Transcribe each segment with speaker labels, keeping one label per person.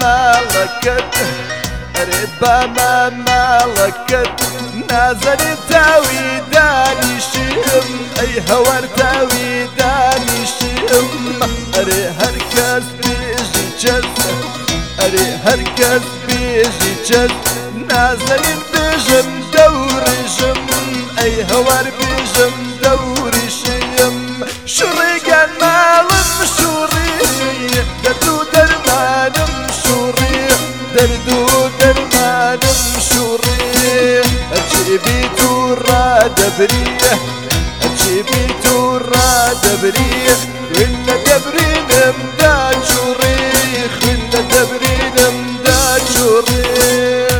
Speaker 1: مالكت ربا ما مالكت نازل تاوي داني شم اي هور تاوي داني شم اري هركز بيجي جز اري هركز بيجي جز نازل بجم دوري جم اي هور بجم دوري شيم شريقا مالم شوري دردو درمانم شوري دردو درمانم شوري اجيبي تورا دبريه اجيبي تورا دبريه ولا دبرين امداد شوريخ ولا دبرين امداد شوريخ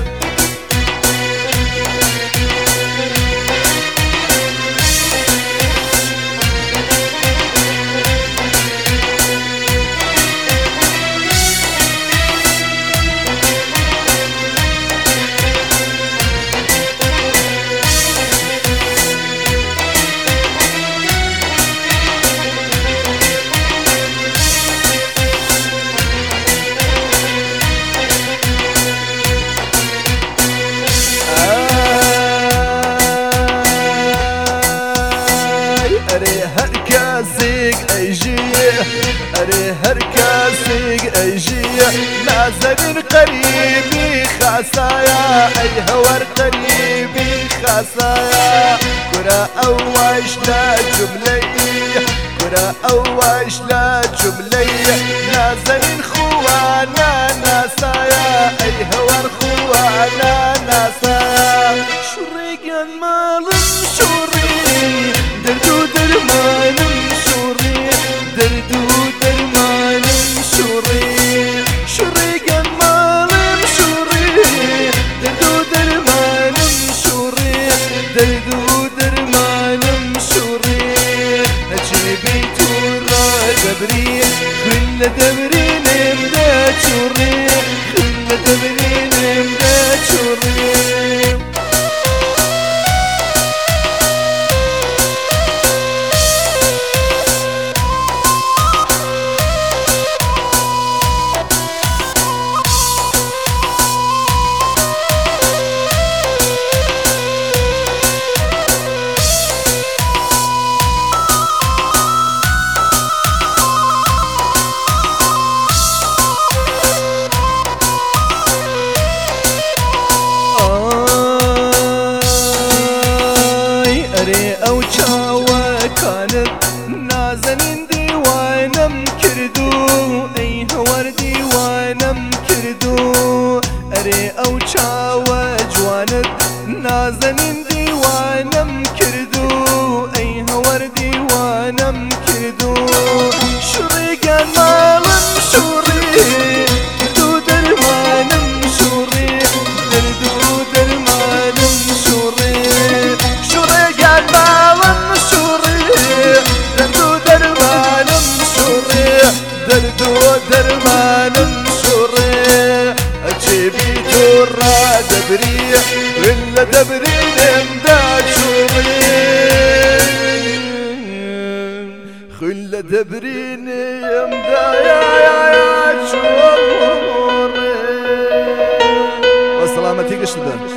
Speaker 1: اري هركاسيك ايجيه اري هركاسيك ايجيه نازل قريبي خاصايا اي هور قريبي خاصايا كرة اواش لا جملي كرة اواش لا جملي نازل خوانا ناسايا اي هور خوانا ناسايا شريقا مالم شوري دردو درمانم شوري دردو درمانم شوري شريقا مالم شوري دردو درمانم شوري دردو درمانم شوري اجيبي تورا دبري كل دبرين امداد شوري كل دبرين امداد شوري او چاوه كانت نازنين ديوانم كردو اي هور ديوانم كردو اري او چاوه جوانت نازنين ديوانم كردو اي هور ديوانم كردو شريقا مالم شوري دردو درمانم شوري دردو درمانم شوري شريقا مالم شوري دردو درمانم شوري دردو درمانم شوري اجيبي تورا دبري ولا دبرين امداد شوري خلا دبرين امداد شوري وسلامتي قشطة